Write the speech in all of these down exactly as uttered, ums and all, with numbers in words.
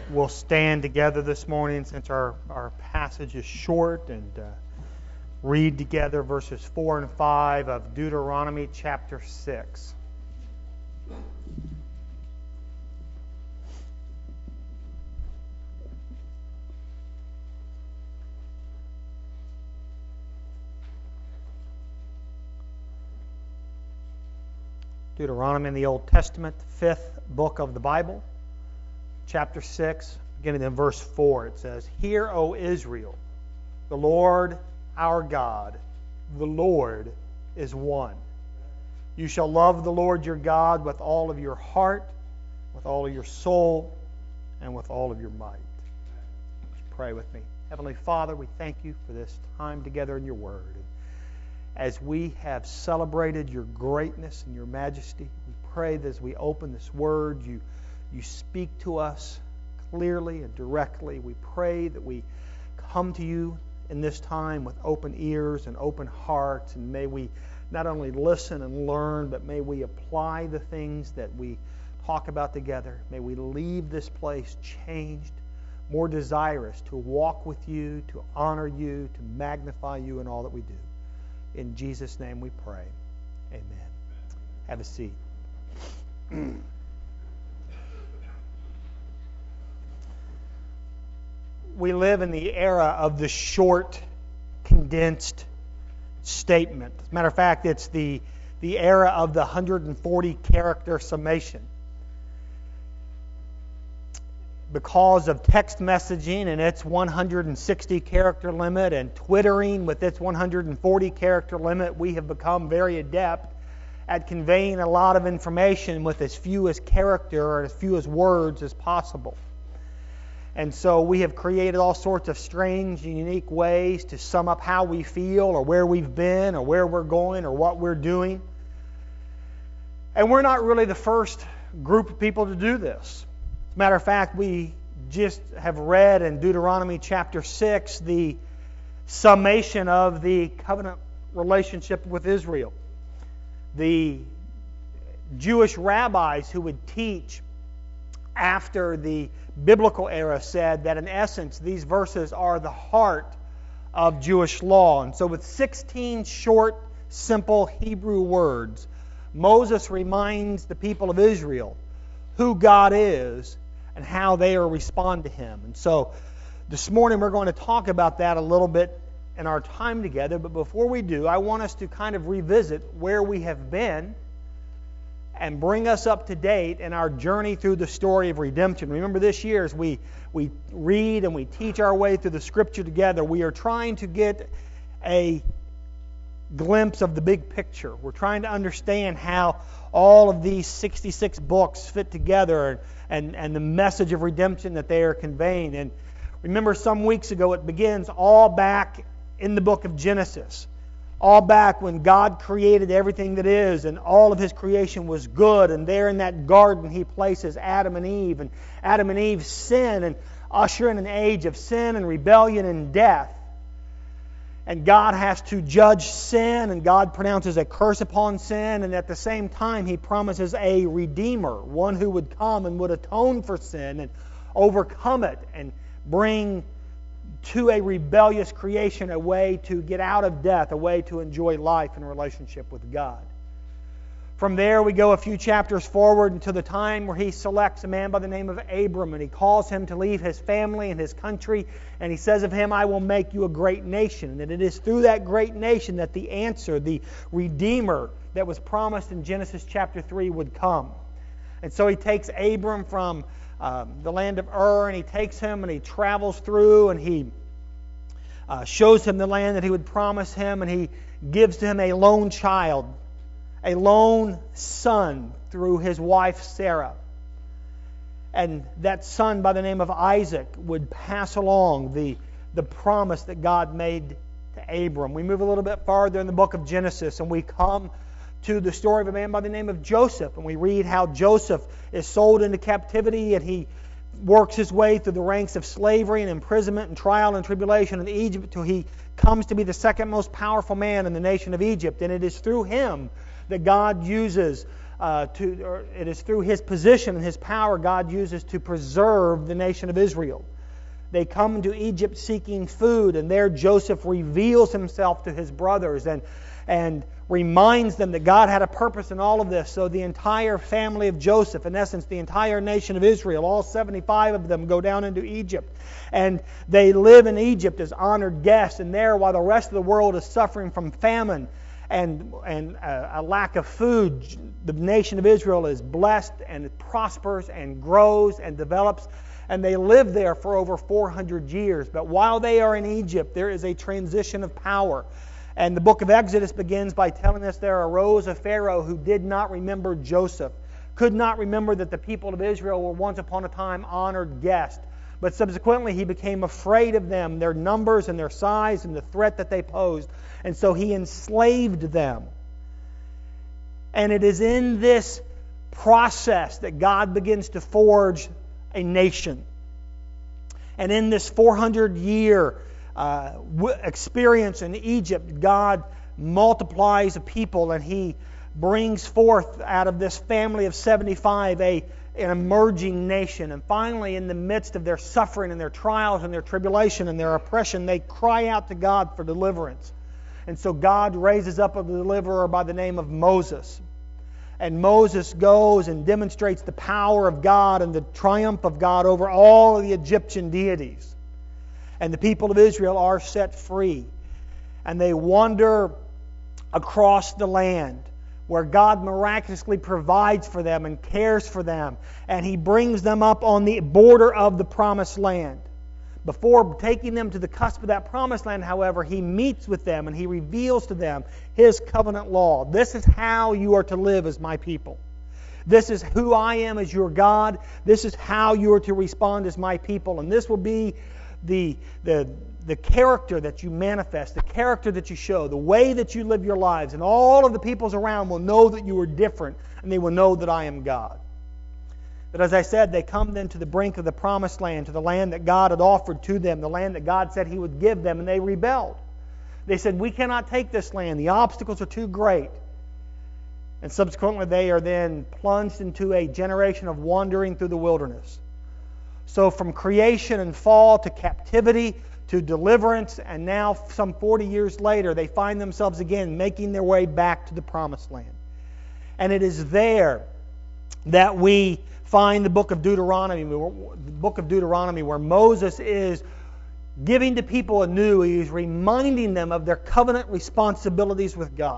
We'll stand together this morning since our, our passage is short and uh, read together verses four and five of Deuteronomy chapter six. Deuteronomy in the Old Testament, fifth book of the Bible. Chapter six, beginning in verse four, it says, "Hear, O Israel, the Lord our God, the Lord is one. You shall love the Lord your God with all of your heart, with all of your soul, and with all of your might." Pray with me. Heavenly Father, we thank you for this time together in your word. As we have celebrated your greatness and your majesty, we pray that as we open this word, you You speak to us clearly and directly. We pray that we come to you in this time with open ears and open hearts, and may we not only listen and learn, but may we apply the things that we talk about together. May we leave this place changed, more desirous to walk with you, to honor you, to magnify you in all that we do. In Jesus' name we pray. Amen. Have a seat. We live in the era of the short, condensed statement. As a matter of fact, it's the, the era of the one hundred forty character summation. Because of text messaging and its one hundred sixty character limit and Twittering with its one hundred forty character limit, we have become very adept at conveying a lot of information with as few as character or as few as words as possible. And so we have created all sorts of strange and unique ways to sum up how we feel or where we've been or where we're going or what we're doing. And we're not really the first group of people to do this. As a matter of fact, we just have read in Deuteronomy chapter six the summation of the covenant relationship with Israel. The Jewish rabbis who would teach after the biblical era said that in essence these verses are the heart of Jewish law. And so with sixteen short, simple Hebrew words, Moses reminds the people of Israel who God is and how they are respond to Him. And so this morning we're going to talk about that a little bit in our time together. But before we do, I want us to kind of revisit where we have been and bring us up to date in our journey through the story of redemption. Remember, this year as we, we read and we teach our way through the Scripture together, we are trying to get a glimpse of the big picture. We're trying to understand how all of these sixty-six books fit together and, and, and the message of redemption that they are conveying. And remember, some weeks ago, it begins all back in the book of Genesis. All back when God created everything that is, and all of His creation was good. And there in that garden He places Adam and Eve. And Adam and Eve sin and usher in an age of sin and rebellion and death. And God has to judge sin, and God pronounces a curse upon sin. And at the same time He promises a Redeemer, one who would come and would atone for sin and overcome it and bring to a rebellious creation a way to get out of death, a way to enjoy life in relationship with God. From there we go a few chapters forward until the time where He selects a man by the name of Abram, and He calls him to leave his family and his country, and He says of him, "I will make you a great nation." And it is through that great nation that the answer, the Redeemer that was promised in Genesis chapter three would come. And so He takes Abram from Um, the land of Ur, and He takes him and He travels through, and He uh, shows him the land that He would promise him, and He gives to him a lone child, a lone son through his wife Sarah. And that son by the name of Isaac would pass along the, the promise that God made to Abram. We move a little bit farther in the book of Genesis, and we come to the story of a man by the name of Joseph. And we read how Joseph is sold into captivity, and he works his way through the ranks of slavery and imprisonment and trial and tribulation in Egypt until he comes to be the second most powerful man in the nation of Egypt. And it is through him that God uses uh, to, or it is through His position and His power God uses to preserve the nation of Israel. They come to Egypt seeking food, and there Joseph reveals himself to his brothers and, and reminds them that God had a purpose in all of this. So the entire family of Joseph, in essence, the entire nation of Israel, all seventy-five of them go down into Egypt. And they live in Egypt as honored guests, and there, while the rest of the world is suffering from famine and, and a, a lack of food, the nation of Israel is blessed and prospers and grows and develops. And they live there for over four hundred years. But while they are in Egypt, there is a transition of power. And the book of Exodus begins by telling us there arose a Pharaoh who did not remember Joseph, could not remember that the people of Israel were once upon a time honored guests. But subsequently he became afraid of them, their numbers and their size and the threat that they posed. And so he enslaved them. And it is in this process that God begins to forge a nation. And in this four hundred year uh, w- experience in Egypt, God multiplies a people, and He brings forth out of this family of seventy-five a, an emerging nation. And finally, in the midst of their suffering and their trials and their tribulation and their oppression, they cry out to God for deliverance. And so God raises up a deliverer by the name of Moses. And Moses goes and demonstrates the power of God and the triumph of God over all of the Egyptian deities. And the people of Israel are set free. And they wander across the land where God miraculously provides for them and cares for them. And He brings them up on the border of the promised land. Before taking them to the cusp of that promised land, however, He meets with them and He reveals to them His covenant law. This is how you are to live as my people. This is who I am as your God. This is how you are to respond as my people. And this will be the, the, the character that you manifest, the character that you show, the way that you live your lives. And all of the peoples around will know that you are different, and they will know that I am God. But as I said, they come then to the brink of the promised land, to the land that God had offered to them, the land that God said He would give them, and they rebelled. They said, we cannot take this land. The obstacles are too great. And subsequently they are then plunged into a generation of wandering through the wilderness. So from creation and fall to captivity to deliverance, and now some forty years later, they find themselves again making their way back to the promised land. And it is there that we find the book of Deuteronomy, the book of Deuteronomy where Moses is giving to people anew. He's reminding them of their covenant responsibilities with God.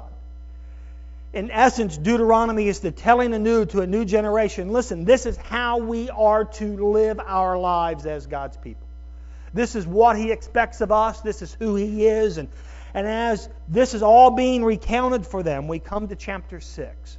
In essence, Deuteronomy is the telling anew to a new generation, listen, this is how we are to live our lives as God's people. This is what He expects of us. This is who He is. And, and as this is all being recounted for them, we come to chapter six.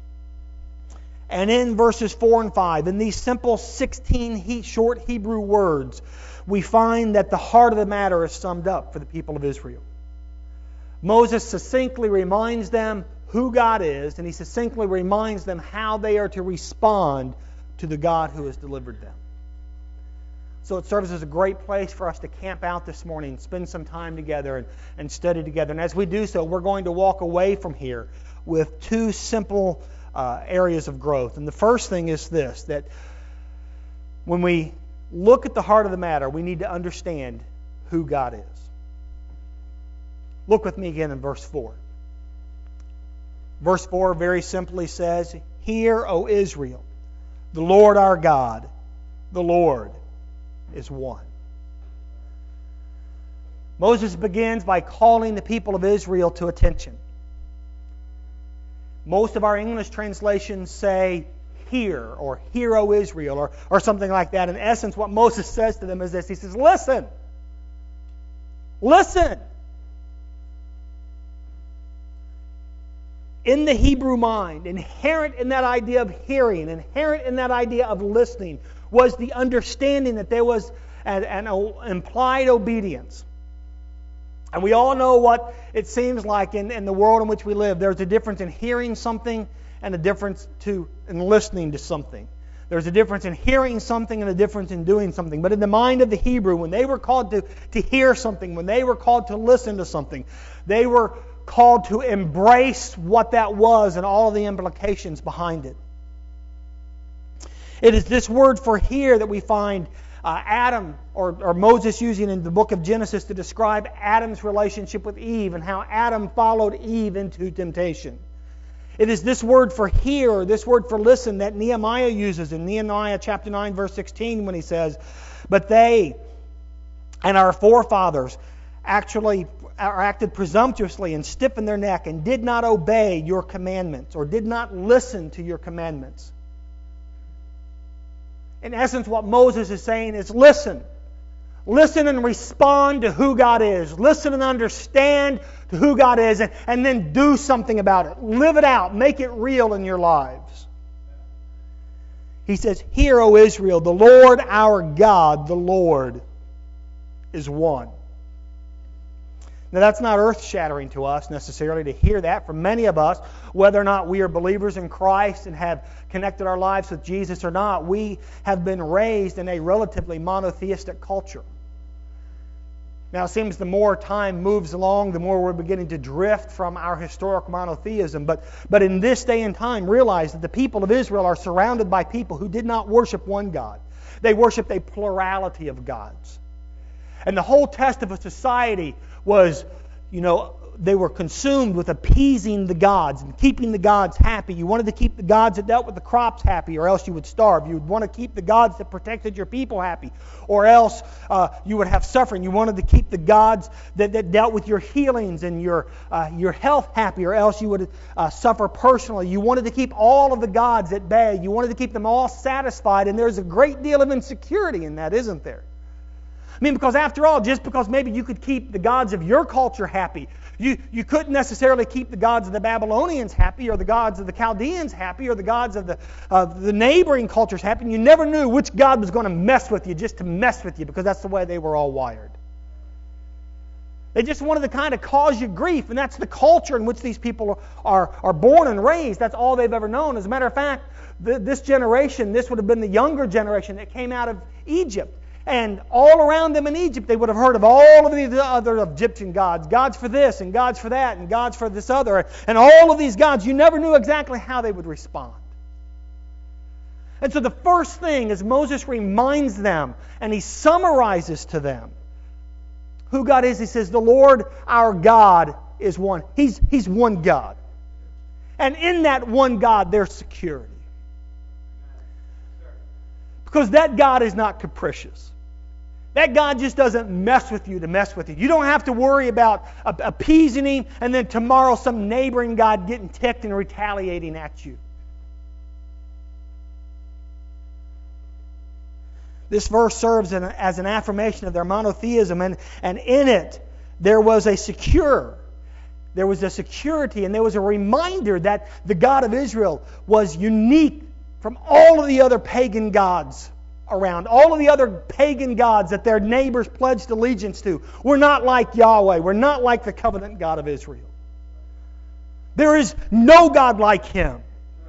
And in verses four and five, in these simple sixteen he, short Hebrew words, we find that the heart of the matter is summed up for the people of Israel. Moses succinctly reminds them who God is, and he succinctly reminds them how they are to respond to the God who has delivered them. So it serves as a great place for us to camp out this morning, spend some time together and, and study together. And as we do so, we're going to walk away from here with two simple Uh, areas of growth. And the first thing is this, that when we look at the heart of the matter, we need to understand who God is. Look with me again in verse four. Verse four very simply says, Hear, O Israel, the Lord our God, the Lord is one. Moses begins by calling the people of Israel to attention. Most of our English translations say, Hear, or Hear, O Israel, or, or something like that. In essence, what Moses says to them is this. He says, Listen. Listen. In the Hebrew mind, inherent in that idea of hearing, inherent in that idea of listening, was the understanding that there was an, an implied obedience. And we all know what it seems like in, in the world in which we live. There's a difference in hearing something and a difference to in listening to something. There's a difference in hearing something and a difference in doing something. But in the mind of the Hebrew, when they were called to, to hear something, when they were called to listen to something, they were called to embrace what that was and all of the implications behind it. It is this word for hear that we find uh, Adam or, or Moses using in the book of Genesis to describe Adam's relationship with Eve and how Adam followed Eve into temptation. It is this word for hear, or this word for listen, that Nehemiah uses in Nehemiah chapter nine, verse sixteen, when he says, "But they and our forefathers actually or acted presumptuously and stiffened their neck and did not obey your commandments," or did not listen to your commandments. In essence, what Moses is saying is listen. Listen and respond to who God is. Listen and understand to who God is, and, and then do something about it. Live it out. Make it real in your lives. He says, "Hear, O Israel, the Lord our God, the Lord is one." Now, that's not earth-shattering to us necessarily to hear that. For many of us, whether or not we are believers in Christ and have connected our lives with Jesus or not, we have been raised in a relatively monotheistic culture. Now, it seems the more time moves along, the more we're beginning to drift from our historic monotheism. But, but in this day and time, realize that the people of Israel are surrounded by people who did not worship one God. They worshiped a plurality of gods. And the whole test of a society was, you know, they were consumed with appeasing the gods and keeping the gods happy. You wanted to keep the gods that dealt with the crops happy, or else you would starve. You would want to keep the gods that protected your people happy, or else uh, you would have suffering. You wanted to keep the gods that, that dealt with your healings and your uh, your health happy, or else you would uh, suffer personally. You wanted to keep all of the gods at bay. You wanted to keep them all satisfied, and there's a great deal of insecurity in that, isn't there? I mean, because after all, just because maybe you could keep the gods of your culture happy, you, you couldn't necessarily keep the gods of the Babylonians happy, or the gods of the Chaldeans happy, or the gods of the, of the neighboring cultures happy. And you never knew which god was going to mess with you just to mess with you, because that's the way they were all wired. They just wanted to kind of cause you grief, and that's the culture in which these people are, are born and raised. That's all they've ever known. As a matter of fact, th- this generation, this would have been the younger generation that came out of Egypt. And all around them in Egypt, they would have heard of all of these other Egyptian gods. Gods for this, and gods for that, and gods for this other. And all of these gods, you never knew exactly how they would respond. And so the first thing is Moses reminds them, and he summarizes to them who God is. He says, the Lord our God is one. He's, he's one God. And in that one God, there's security. Because that God is not capricious. That God just doesn't mess with you to mess with you. You don't have to worry about appeasing Him and then tomorrow some neighboring God getting ticked and retaliating at you. This verse serves as an affirmation of their monotheism, and, and in it there was a secure, there was a security, and there was a reminder that the God of Israel was unique from all of the other pagan gods around. All of the other pagan gods that their neighbors pledged allegiance to were not like Yahweh, were not like the covenant God of Israel. There is no God like Him.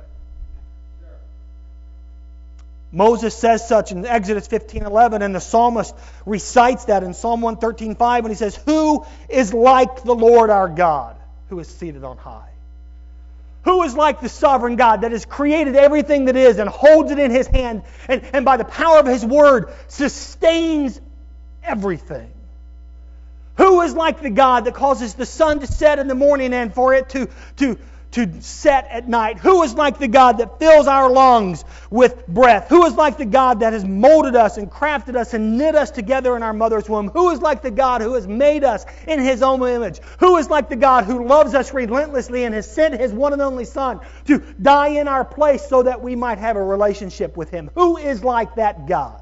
Moses says such in Exodus fifteen eleven, and the psalmist recites that in Psalm one thirteen five when he says, "Who is like the Lord our God, who is seated on high?" Who is like the sovereign God that has created everything that is and holds it in His hand, and, and by the power of His word sustains everything? Who is like the God that causes the sun to set in the morning and for it to, to, to set at night? Who is like the God that fills our lungs with breath? Who is like the God that has molded us and crafted us and knit us together in our mother's womb? Who is like the God who has made us in His own image? Who is like the God who loves us relentlessly and has sent His one and only Son to die in our place so that we might have a relationship with Him? Who is like that God?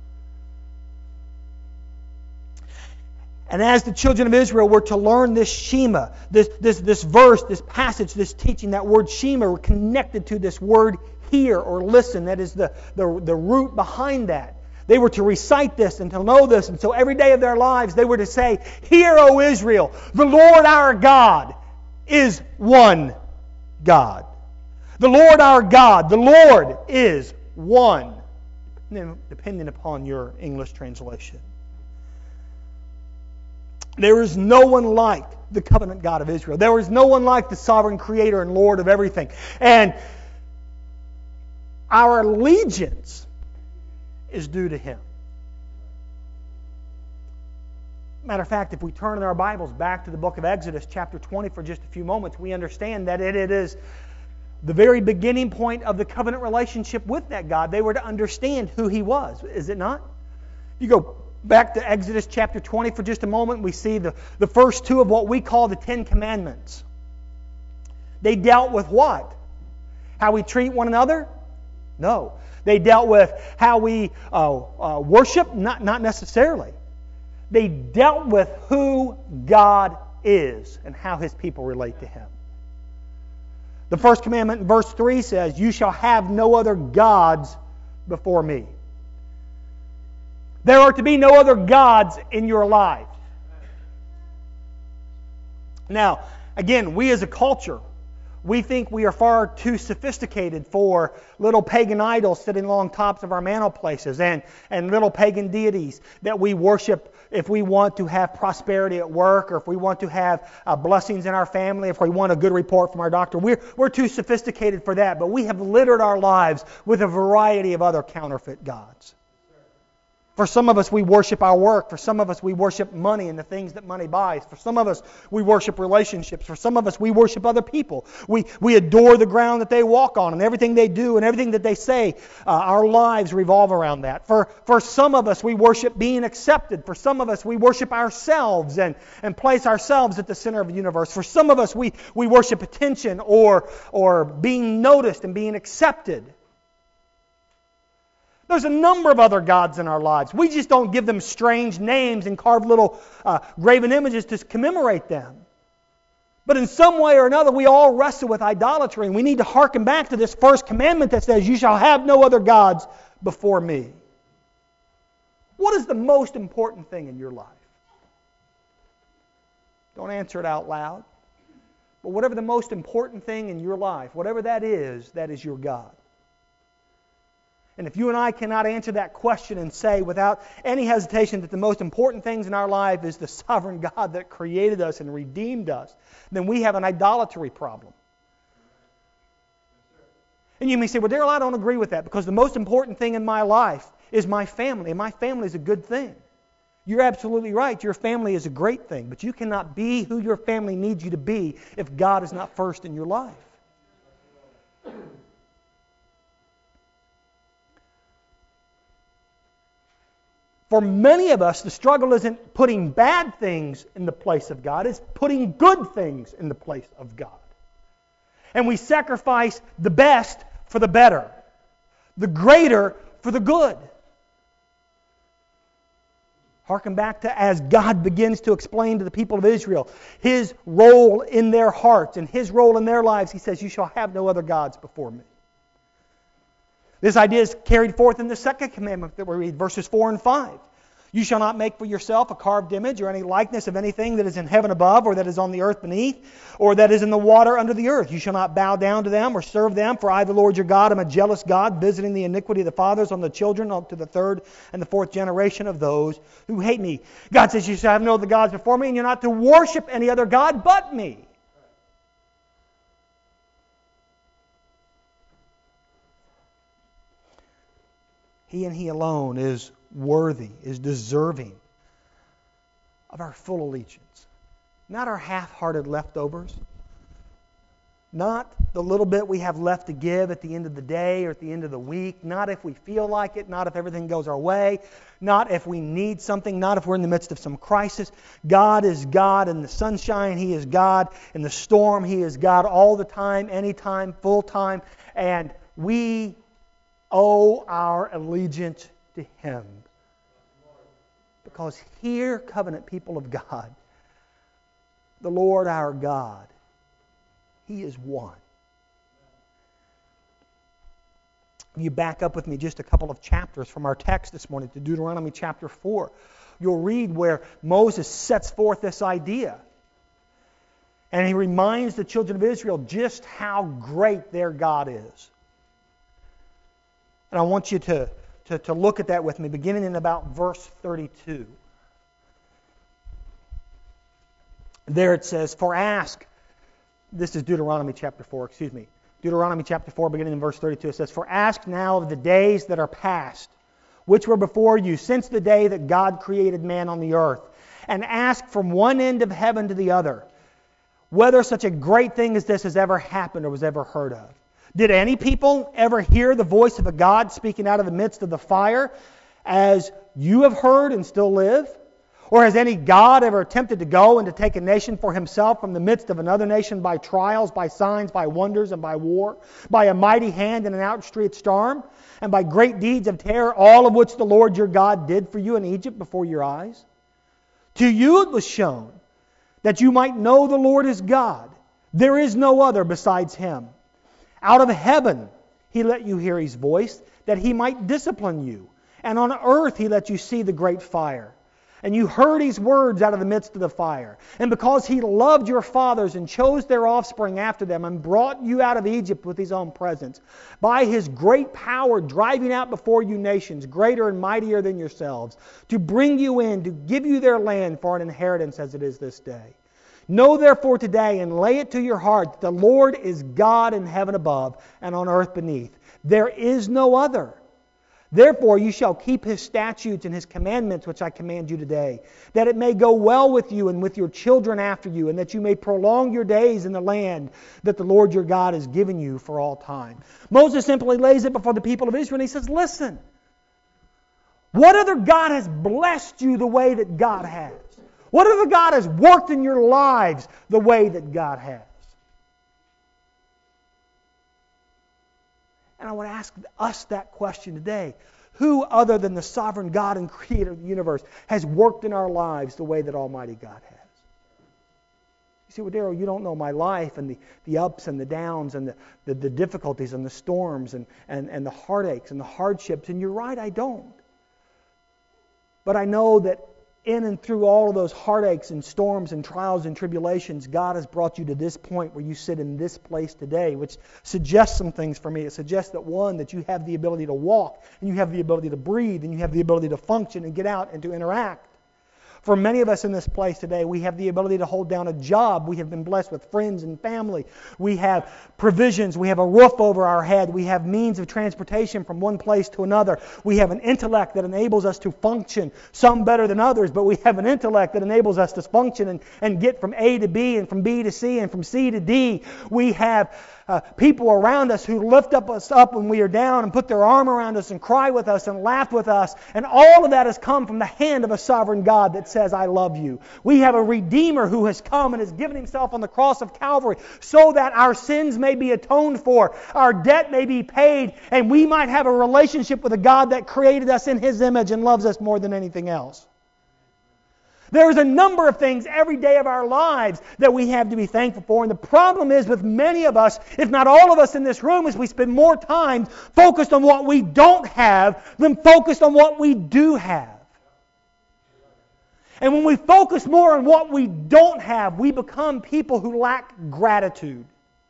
And as the children of Israel were to learn this Shema, this, this, this verse, this passage, this teaching, that word Shema were connected to this word hear or listen. That is the, the, the root behind that. They were to recite this and to know this. And so every day of their lives they were to say, "Hear, O Israel, the Lord our God is one God." The Lord our God, the Lord is one. Depending upon your English translation. There is no one like the covenant God of Israel. There is no one like the sovereign creator and Lord of everything. And our allegiance is due to Him. Matter of fact, if we turn in our Bibles back to the book of Exodus, chapter twenty, for just a few moments, we understand that it, it is the very beginning point of the covenant relationship with that God. They were to understand who He was, is it not? You go back to Exodus chapter twenty for just a moment, we see the, the first two of what we call the Ten Commandments. They dealt with what? How we treat one another? No. They dealt with how we uh, uh, worship? Not, not necessarily. They dealt with who God is and how His people relate to Him. The first commandment in verse three says, "You shall have no other gods before me." There are to be no other gods in your life. Now, again, we as a culture, we think we are far too sophisticated for little pagan idols sitting along tops of our mantel places and, and little pagan deities that we worship if we want to have prosperity at work or if we want to have uh, blessings in our family, if we want a good report from our doctor. We're, we're too sophisticated for that, but we have littered our lives with a variety of other counterfeit gods. For some of us, we worship our work. For some of us, we worship money and the things that money buys. For some of us, we worship relationships. For some of us, we worship other people. We, we adore the ground that they walk on and everything they do and everything that they say. Uh, our lives revolve around that. For, for some of us, we worship being accepted. For some of us, we worship ourselves and, and place ourselves at the center of the universe. For some of us, we, we worship attention or, or being noticed and being accepted. There's a number of other gods in our lives. We just don't give them strange names and carve little uh, graven images to commemorate them. But in some way or another, we all wrestle with idolatry, and we need to hearken back to this first commandment that says, "You shall have no other gods before me." What is the most important thing in your life? Don't answer it out loud. But whatever the most important thing in your life, whatever that is, that is your God. And if you and I cannot answer that question and say without any hesitation that the most important things in our life is the sovereign God that created us and redeemed us, then we have an idolatry problem. And you may say, "Well, Daryl, I don't agree with that because the most important thing in my life is my family, and my family is a good thing." You're absolutely right. Your family is a great thing, but you cannot be who your family needs you to be if God is not first in your life. For many of us, the struggle isn't putting bad things in the place of God. It's putting good things in the place of God. And we sacrifice the best for the better, the greater for the good. Harken back to as God begins to explain to the people of Israel His role in their hearts and His role in their lives. He says, "You shall have no other gods before me." This idea is carried forth in the second commandment that we read, verses four and five. "You shall not make for yourself a carved image or any likeness of anything that is in heaven above or that is on the earth beneath or that is in the water under the earth. You shall not bow down to them or serve them, for I, the Lord your God, am a jealous God, visiting the iniquity of the fathers on the children up to the third and the fourth generation of those who hate me." God says you shall have no other gods before me, and you're not to worship any other God but me. He and He alone is worthy, is deserving of our full allegiance. Not our half-hearted leftovers. Not the little bit we have left to give at the end of the day or at the end of the week. Not if we feel like it. Not if everything goes our way. Not if we need something. Not if we're in the midst of some crisis. God is God in the sunshine. He is God in the storm. He is God all the time, anytime, full time. And we owe our allegiance to Him. Because here, covenant people of God, the Lord our God, He is one. You back up with me just a couple of chapters from our text this morning to Deuteronomy chapter four. You'll read where Moses sets forth this idea. And he reminds the children of Israel just how great their God is. And I want you to, to, to look at that with me, beginning in about verse thirty-two. There it says, for ask, this is Deuteronomy chapter four, excuse me. Deuteronomy chapter four, beginning in verse thirty-two, it says, for ask now of the days that are past, which were before you, since the day that God created man on the earth, and ask from one end of heaven to the other, whether such a great thing as this has ever happened or was ever heard of. Did any people ever hear the voice of a God speaking out of the midst of the fire, as you have heard and still live? Or has any God ever attempted to go and to take a nation for himself from the midst of another nation by trials, by signs, by wonders, and by war, by a mighty hand and an outstretched arm, and by great deeds of terror, all of which the Lord your God did for you in Egypt before your eyes? To you it was shown that you might know the Lord is God. There is no other besides Him. Out of heaven He let you hear His voice, that He might discipline you. And on earth He let you see the great fire. And you heard His words out of the midst of the fire. And because He loved your fathers and chose their offspring after them and brought you out of Egypt with His own presence, by His great power driving out before you nations greater and mightier than yourselves, to bring you in, to give you their land for an inheritance as it is this day. Know therefore today and lay it to your heart that the Lord is God in heaven above and on earth beneath. There is no other. Therefore you shall keep His statutes and His commandments which I command you today, that it may go well with you and with your children after you, and that you may prolong your days in the land that the Lord your God has given you for all time. Moses simply lays it before the people of Israel and he says, listen, what other God has blessed you the way that God has? What other God has worked in your lives the way that God has? And I want to ask us that question today. Who other than the sovereign God and creator of the universe has worked in our lives the way that Almighty God has? You see, well, Daryl, you don't know my life and the, the ups and the downs and the, the, the difficulties and the storms and, and, and the heartaches and the hardships. And you're right, I don't. But I know that in and through all of those heartaches and storms and trials and tribulations, God has brought you to this point where you sit in this place today, which suggests some things for me. It suggests that, one, that you have the ability to walk, and you have the ability to breathe, and you have the ability to function and get out and to interact. For many of us in this place today, we have the ability to hold down a job. We have been blessed with friends and family. We have provisions. We have a roof over our head. We have means of transportation from one place to another. We have an intellect that enables us to function, some better than others, but we have an intellect that enables us to function and, and get from A to B and from B to C and from C to D. We have Uh, people around us who lift up us up when we are down and put their arm around us and cry with us and laugh with us. And all of that has come from the hand of a sovereign God that says, I love you. We have a Redeemer who has come and has given Himself on the cross of Calvary so that our sins may be atoned for, our debt may be paid, and we might have a relationship with a God that created us in His image and loves us more than anything else. There's a number of things every day of our lives that we have to be thankful for. And the problem is with many of us, if not all of us in this room, is we spend more time focused on what we don't have than focused on what we do have. And when we focus more on what we don't have, we become people who lack gratitude.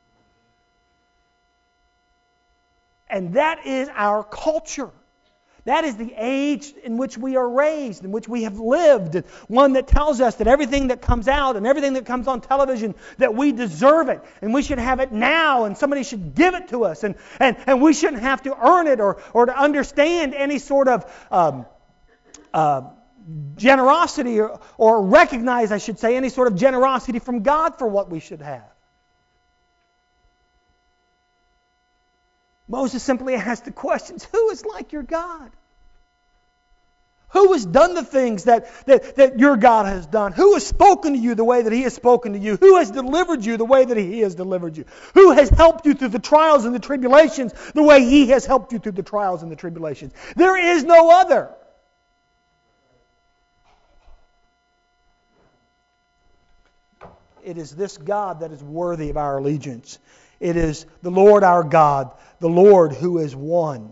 And that is our culture. That is the age in which we are raised, in which we have lived. One that tells us that everything that comes out and everything that comes on television, that we deserve it and we should have it now and somebody should give it to us and, and, and we shouldn't have to earn it or, or to understand any sort of um, uh, generosity or, or recognize, I should say, any sort of generosity from God for what we should have. Moses simply asked the questions, who is like your God? Who has done the things that, that, that your God has done? Who has spoken to you the way that He has spoken to you? Who has delivered you the way that He has delivered you? Who has helped you through the trials and the tribulations the way He has helped you through the trials and the tribulations? There is no other. It is this God that is worthy of our allegiance. It is the Lord our God, the Lord who is one.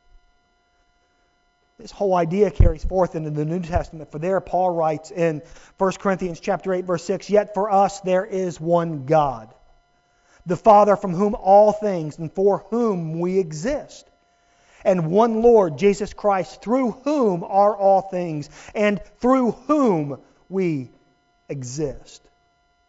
This whole idea carries forth into the New Testament. For there Paul writes in First Corinthians chapter eight, verse six, Yet for us there is one God, the Father from whom all things and for whom we exist, and one Lord, Jesus Christ, through whom are all things and through whom we exist.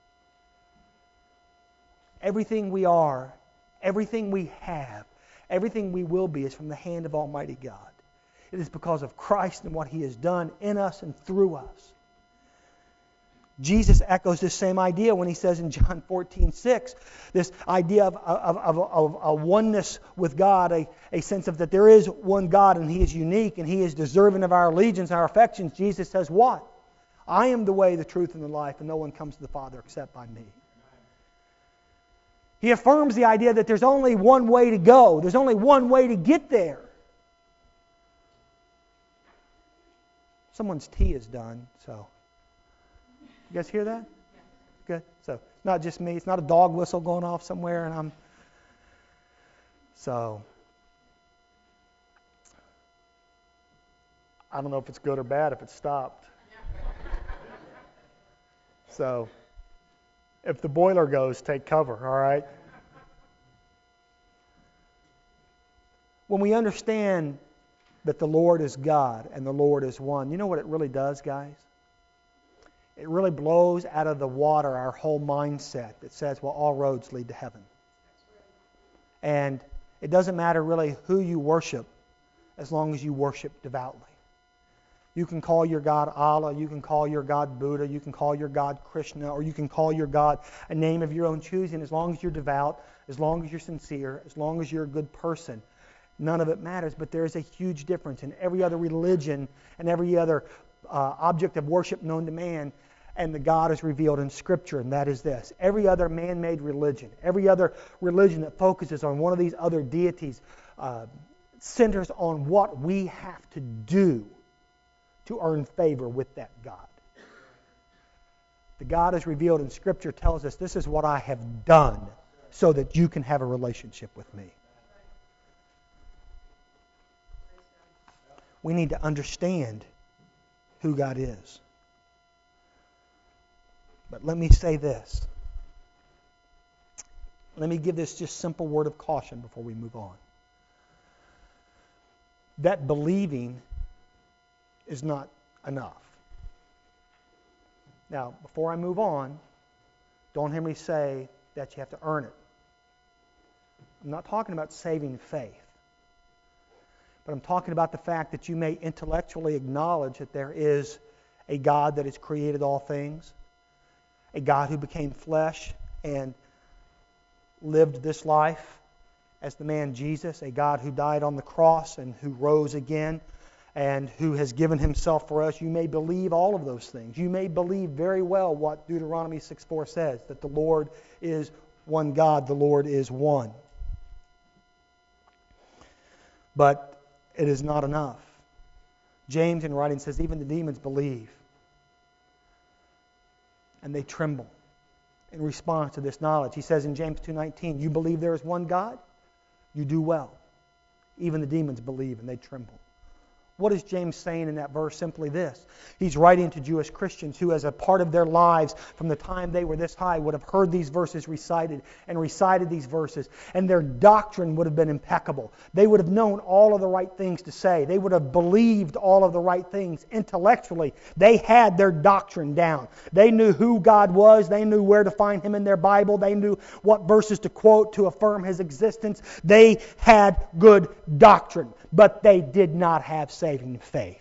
Everything we are, everything we have, everything we will be is from the hand of Almighty God. It is because of Christ and what He has done in us and through us. Jesus echoes this same idea when He says in John fourteen six, this idea of, of, of, of a oneness with God, a, a sense of that there is one God and He is unique and He is deserving of our allegiance, our affections. Jesus says what? I am the way, the truth, and the life, and no one comes to the Father except by me. He affirms the idea that there's only one way to go. There's only one way to get there. Someone's tea is done, so... You guys hear that? Good. So it's not just me. It's not a dog whistle going off somewhere, and I'm. So I don't know if it's good or bad if it stopped. So if the boiler goes, take cover. All right. When we understand that the Lord is God and the Lord is one, you know what it really does, guys? It really blows out of the water our whole mindset that says, well, all roads lead to heaven. And it doesn't matter really who you worship as long as you worship devoutly. You can call your God Allah, you can call your God Buddha, you can call your God Krishna, or you can call your God a name of your own choosing. As long as you're devout, as long as you're sincere, as long as you're a good person, none of it matters. But there is a huge difference in every other religion and every other uh, object of worship known to man. And the God is revealed in Scripture, and that is this. Every other man-made religion, every other religion that focuses on one of these other deities uh, centers on what we have to do to earn favor with that God. The God is revealed in Scripture tells us, this is what I have done so that you can have a relationship with me. We need to understand who God is. But let me say this. Let me give this just simple word of caution before we move on. That believing is not enough. Now, before I move on, don't hear me say that you have to earn it. I'm not talking about saving faith. But I'm talking about the fact that you may intellectually acknowledge that there is a God that has created all things, a God who became flesh and lived this life as the man Jesus, a God who died on the cross and who rose again and who has given Himself for us. You may believe all of those things. You may believe very well what Deuteronomy six four says, that the Lord is one God, the Lord is one. But it is not enough. James in writing says even the demons believe. And they tremble in response to this knowledge. He says in James two nineteen, you believe there is one God? You do well. Even the demons believe and they tremble. What is James saying in that verse? Simply this. He's writing to Jewish Christians who, as a part of their lives from the time they were this high, would have heard these verses recited and recited these verses, and their doctrine would have been impeccable. They would have known all of the right things to say. They would have believed all of the right things intellectually. They had their doctrine down. They knew who God was. They knew where to find Him in their Bible. They knew what verses to quote to affirm His existence. They had good doctrine, but they did not have saving faith.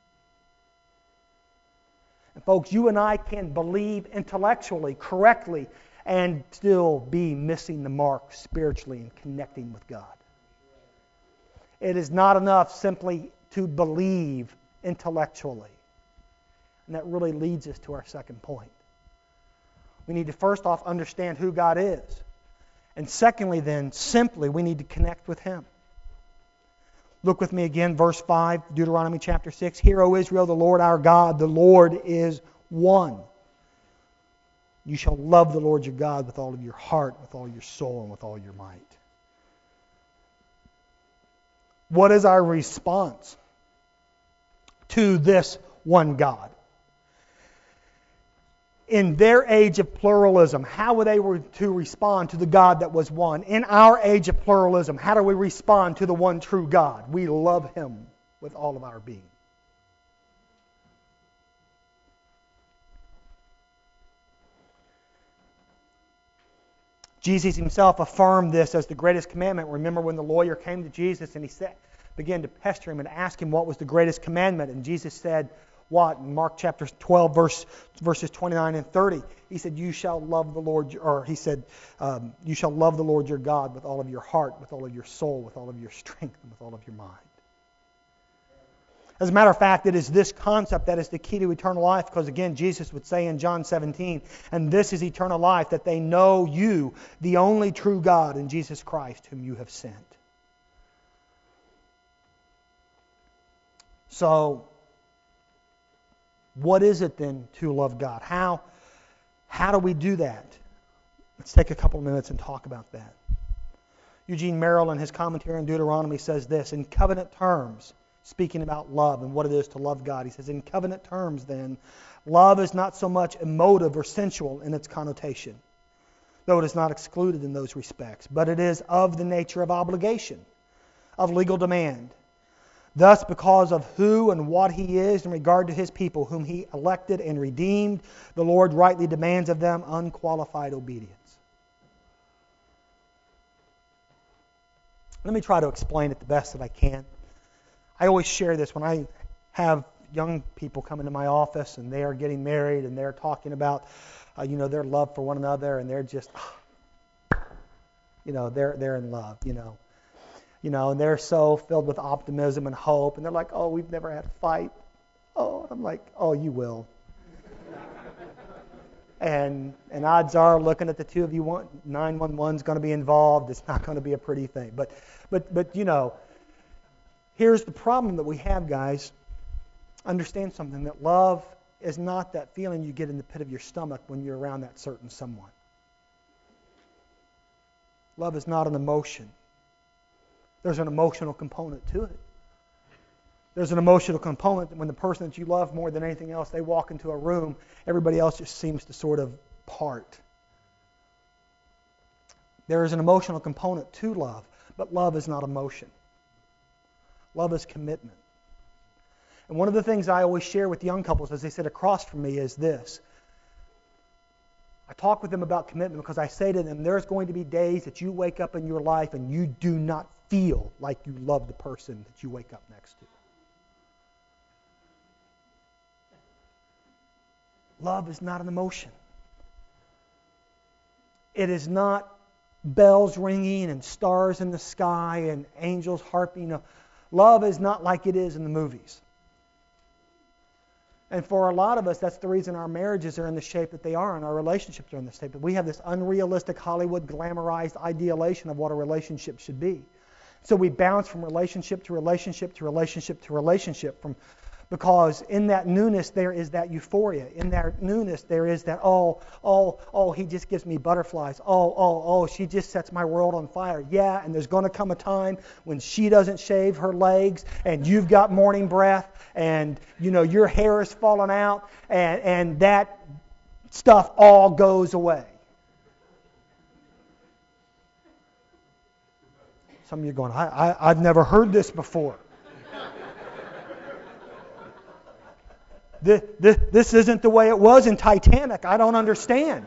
And folks, you and I can believe intellectually, correctly, and still be missing the mark spiritually and connecting with God. It is not enough simply to believe intellectually. And that really leads us to our second point. We need to first off understand who God is. And secondly then, simply, we need to connect with Him. Look with me again, verse five, Deuteronomy chapter six. Hear, O Israel, the Lord our God, the Lord is one. You shall love the Lord your God with all of your heart, with all your soul, and with all your might. What is our response to this one God? In their age of pluralism, how were they to respond to the God that was one? In our age of pluralism, how do we respond to the one true God? We love Him with all of our being. Jesus himself affirmed this as the greatest commandment. Remember when the lawyer came to Jesus and he said, began to pester him and ask him what was the greatest commandment. And Jesus said, what? In Mark chapter twelve, verse, verses twenty-nine and thirty. He said, you shall love the Lord, or he said, um, you shall love the Lord your God with all of your heart, with all of your soul, with all of your strength, and with all of your mind. As a matter of fact, it is this concept that is the key to eternal life, because again, Jesus would say in John seventeen, and this is eternal life, that they know you, the only true God, and Jesus Christ, whom you have sent. So, what is it then to love God? How, how do we do that? Let's take a couple of minutes and talk about that. Eugene Merrill, in his commentary on Deuteronomy, says this, in covenant terms, speaking about love and what it is to love God. He says, in covenant terms, then, love is not so much emotive or sensual in its connotation, though it is not excluded in those respects, but it is of the nature of obligation, of legal demand. Thus, because of who and what He is in regard to His people, whom He elected and redeemed, the Lord rightly demands of them unqualified obedience. Let me try to explain it the best that I can. I always share this when I have young people come into my office and they are getting married and they're talking about, uh, you know, their love for one another, and they're just, you know, they're they're in love, you know, you know, and they're so filled with optimism and hope, and they're like, oh, we've never had a fight. Oh, I'm like, oh, you will. and and odds are, looking at the two of you, nine one one's going to be involved. It's not going to be a pretty thing, but but but you know. Here's the problem that we have, guys. Understand something, that love is not that feeling you get in the pit of your stomach when you're around that certain someone. Love is not an emotion. There's an emotional component to it. There's an emotional component that when the person that you love more than anything else, they walk into a room, everybody else just seems to sort of part. There is an emotional component to love, but love is not emotion. Love is commitment. And one of the things I always share with young couples as they sit across from me is this. I talk with them about commitment because I say to them, there's going to be days that you wake up in your life and you do not feel like you love the person that you wake up next to. Love is not an emotion. It is not bells ringing and stars in the sky and angels harping. No. Love is not like it is in the movies. And for a lot of us, that's the reason our marriages are in the shape that they are and our relationships are in the shape that we have this unrealistic Hollywood glamorized idealization of what a relationship should be. So we bounce from relationship to relationship to relationship to relationship from because in that newness there is that euphoria. In that newness there is that, oh, oh, oh, he just gives me butterflies. Oh, oh, oh, she just sets my world on fire. Yeah, and there's going to come a time when she doesn't shave her legs and you've got morning breath and, you know, your hair is falling out and, and that stuff all goes away. Some of you are going, I, I, I've never heard this before. This, this, this isn't the way it was in Titanic. I don't understand.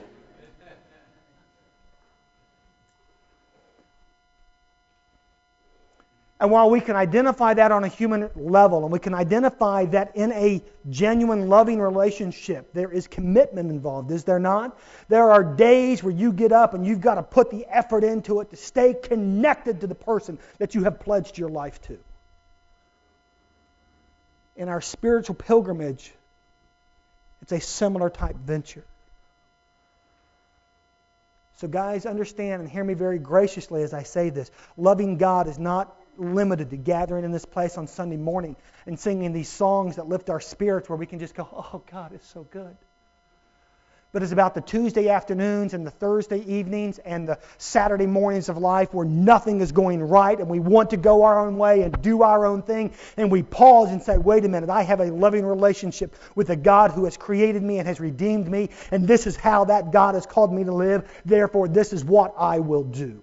And while we can identify that on a human level, and we can identify that in a genuine loving relationship, there is commitment involved, is there not? There are days where you get up and you've got to put the effort into it to stay connected to the person that you have pledged your life to. In our spiritual pilgrimage, it's a similar type venture. So guys, understand and hear me very graciously as I say this. Loving God is not limited to gathering in this place on Sunday morning and singing these songs that lift our spirits where we can just go, oh, God is so good. But it's about the Tuesday afternoons and the Thursday evenings and the Saturday mornings of life where nothing is going right and we want to go our own way and do our own thing. And we pause and say, wait a minute, I have a loving relationship with a God who has created me and has redeemed me. And this is how that God has called me to live. Therefore, this is what I will do.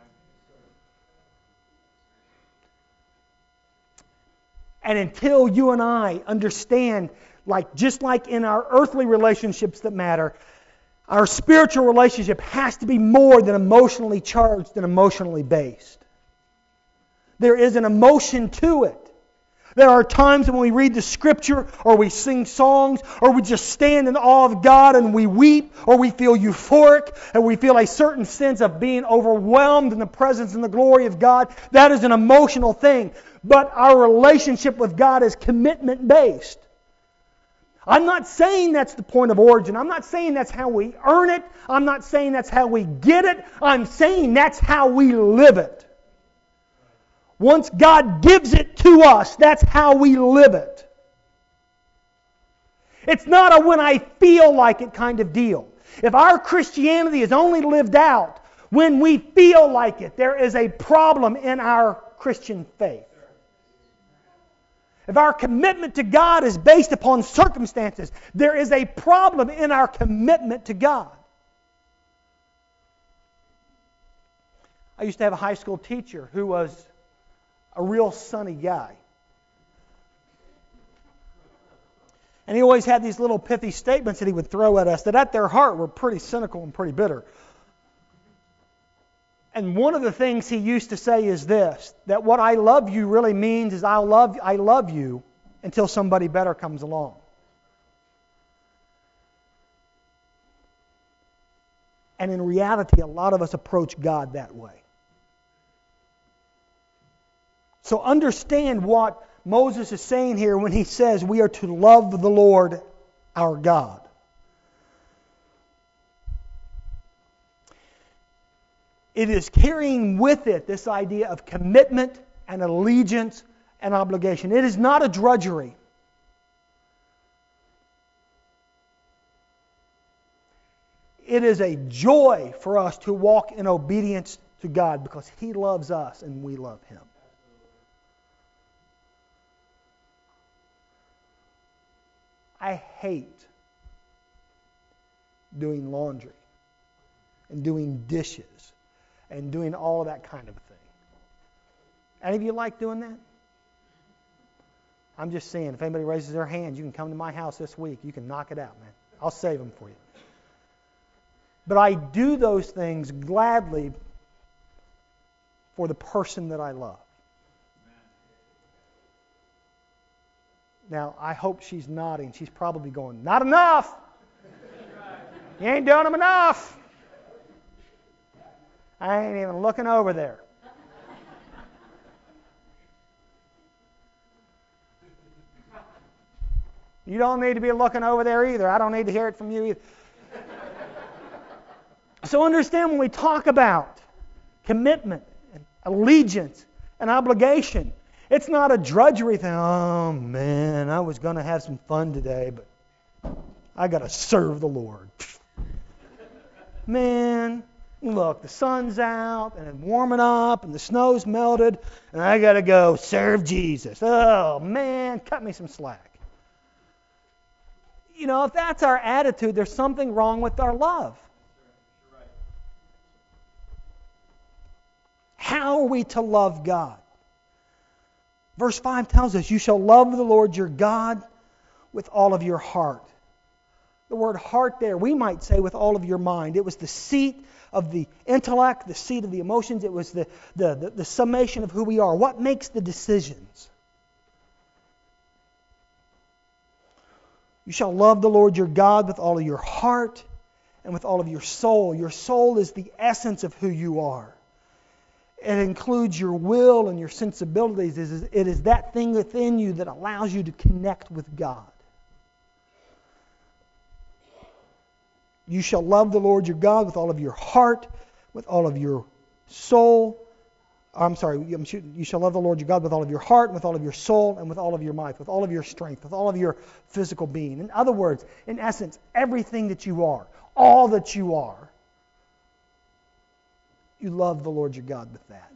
And until you and I understand, like just like in our earthly relationships that matter, Our spiritual relationship has to be more than emotionally charged and emotionally based. There is an emotion to it. There are times when we read the Scripture, or we sing songs, or we just stand in awe of God and we weep, or we feel euphoric, and we feel a certain sense of being overwhelmed in the presence and the glory of God. That is an emotional thing. But our relationship with God is commitment-based. I'm not saying that's the point of origin. I'm not saying that's how we earn it. I'm not saying that's how we get it. I'm saying that's how we live it. Once God gives it to us, that's how we live it. It's not a when I feel like it kind of deal. If our Christianity is only lived out when we feel like it, there is a problem in our Christian faith. If our commitment to God is based upon circumstances, there is a problem in our commitment to God. I used to have a high school teacher who was a real sunny guy. And he always had these little pithy statements that he would throw at us that at their heart were pretty cynical and pretty bitter. And one of the things he used to say is this, that what I love you really means is I love I love you until somebody better comes along. And in reality, a lot of us approach God that way. So understand what Moses is saying here when he says we are to love the Lord our God. It is carrying with it this idea of commitment and allegiance and obligation. It is not a drudgery. It is a joy for us to walk in obedience to God because He loves us and we love Him. I hate doing laundry and doing dishes and doing all of that kind of thing. Any of you like doing that? I'm just saying, if anybody raises their hand, you can come to my house this week. You can knock it out, man. I'll save them for you. But I do those things gladly for the person that I love. Now, I hope she's nodding. She's probably going, not enough. You ain't doing them enough. I ain't even looking over there. You don't need to be looking over there either. I don't need to hear it from you either. So understand when we talk about commitment and allegiance and obligation, it's not a drudgery thing. Oh, man, I was going to have some fun today, but I got to serve the Lord. Man, look, the sun's out, and it's warming up, and the snow's melted, and I got to go serve Jesus. Oh, man, cut me some slack. You know, if that's our attitude, there's something wrong with our love. How are we to love God? Verse five tells us, you shall love the Lord your God with all of your heart. The word heart there, we might say with all of your mind. It was the seat of the intellect, the seat of the emotions. It was the, the, the, the summation of who we are. What makes the decisions? You shall love the Lord your God with all of your heart and with all of your soul. Your soul is the essence of who you are. It includes your will and your sensibilities. It is that thing within you that allows you to connect with God. You shall love the Lord your God with all of your heart, with all of your soul. I'm sorry, you shall love the Lord your God with all of your heart, with all of your soul, and with all of your might, with all of your strength, with all of your physical being. In other words, in essence, everything that you are, all that you are, you love the Lord your God with that.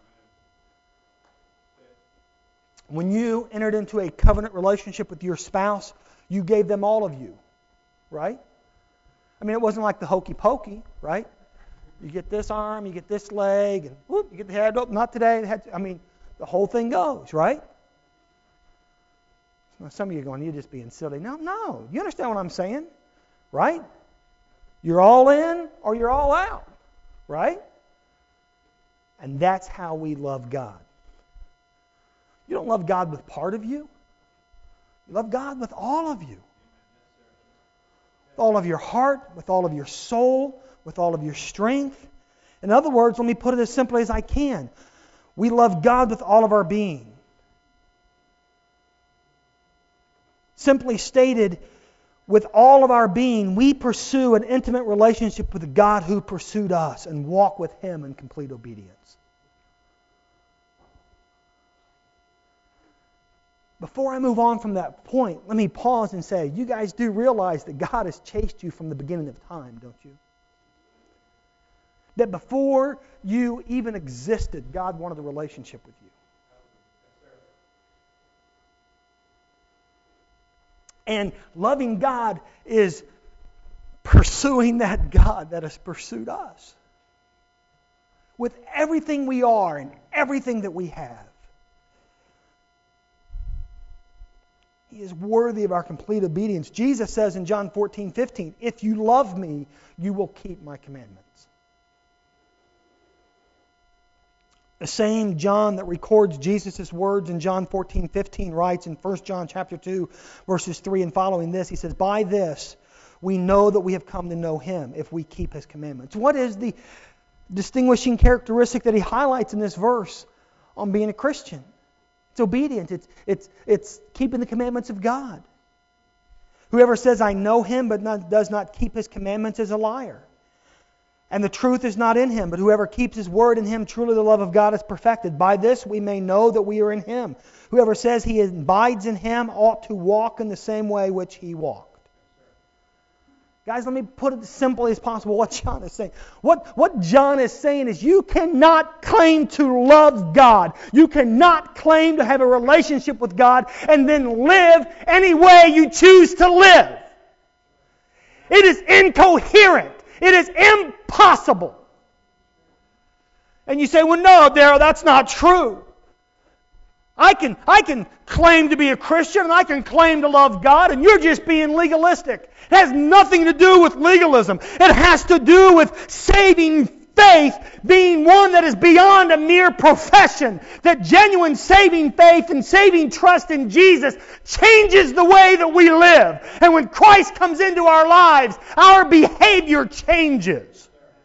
When you entered into a covenant relationship with your spouse, you gave them all of you, right? I mean, it wasn't like the hokey pokey, right? You get this arm, you get this leg, and whoop, you get the head. Oh, not today. The head, I mean, the whole thing goes, right? Now, some of you are going, you're just being silly. No, no. You understand what I'm saying, right? You're all in or you're all out, right? And that's how we love God. You don't love God with part of you. You love God with all of you. With all of your heart, with all of your soul, with all of your strength. In other words, let me put it as simply as I can. We love God with all of our being. Simply stated, with all of our being, we pursue an intimate relationship with the God who pursued us and walk with Him in complete obedience. Before I move on from that point, let me pause and say, you guys do realize that God has chased you from the beginning of time, don't you? That before you even existed, God wanted a relationship with you. And loving God is pursuing that God that has pursued us. With everything we are and everything that we have. He is worthy of our complete obedience. Jesus says in John fourteen fifteen, if you love me, you will keep my commandments. The same John that records Jesus' words in John fourteen fifteen writes in First John chapter two, verses three and following this, he says, by this we know that we have come to know Him if we keep His commandments. What is the distinguishing characteristic that he highlights in this verse on being a Christian? It's obedience. It's, it's, it's keeping the commandments of God. Whoever says, I know Him, but not, does not keep His commandments is a liar. And the truth is not in him, but whoever keeps His word in him, truly the love of God is perfected. By this we may know that we are in Him. Whoever says he abides in Him ought to walk in the same way which He walked. Guys, let me put it as simply as possible what John is saying. What, what John is saying is you cannot claim to love God. You cannot claim to have a relationship with God and then live any way you choose to live. It is incoherent. It is impossible. And you say, well, no, Darrell, that's not true. I can, I can claim to be a Christian and I can claim to love God, and you're just being legalistic. It has nothing to do with legalism. It has to do with saving faith being one that is beyond a mere profession. That genuine saving faith and saving trust in Jesus changes the way that we live. And when Christ comes into our lives, our behavior changes.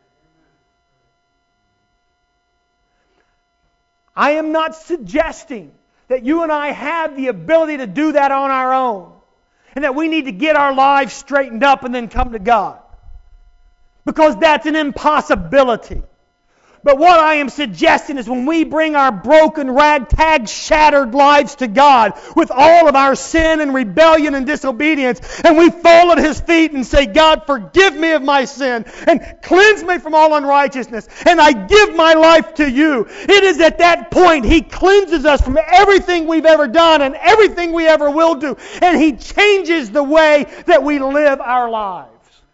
I am not suggesting that you and I have the ability to do that on our own, and that we need to get our lives straightened up and then come to God. Because that's an impossibility. But what I am suggesting is when we bring our broken, ragtag, shattered lives to God with all of our sin and rebellion and disobedience, and we fall at His feet and say, God, forgive me of my sin and cleanse me from all unrighteousness, and I give my life to You. It is at that point He cleanses us from everything we've ever done and everything we ever will do, and He changes the way that we live our lives.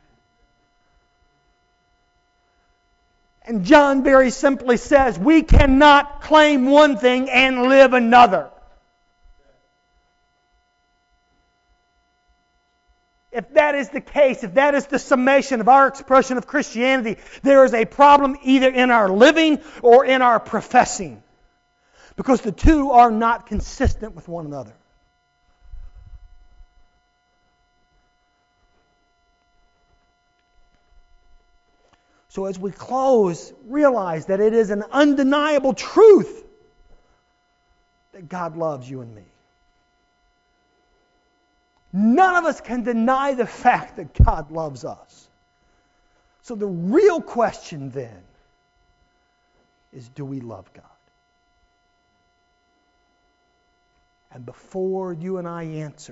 And John very simply says, we cannot claim one thing and live another. If that is the case, if that is the summation of our expression of Christianity, there is a problem either in our living or in our professing. Because the two are not consistent with one another. So as we close, realize that it is an undeniable truth that God loves you and me. None of us can deny the fact that God loves us. So the real question then is, do we love God? And before you and I answer,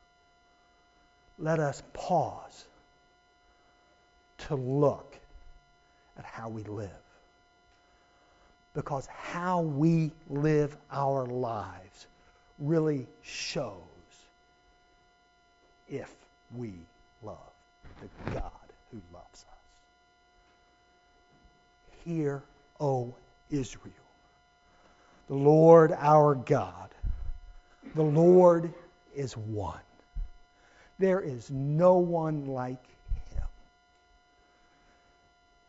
let us pause to look at how we live. Because how we live our lives really shows if we love the God who loves us. Hear, O Israel, the Lord our God, the Lord is one. There is no one like Him.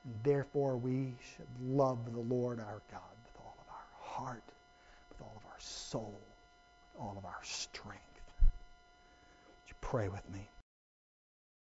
And therefore we should love the Lord our God with all of our heart, with all of our soul, with all of our strength. Would you pray with me?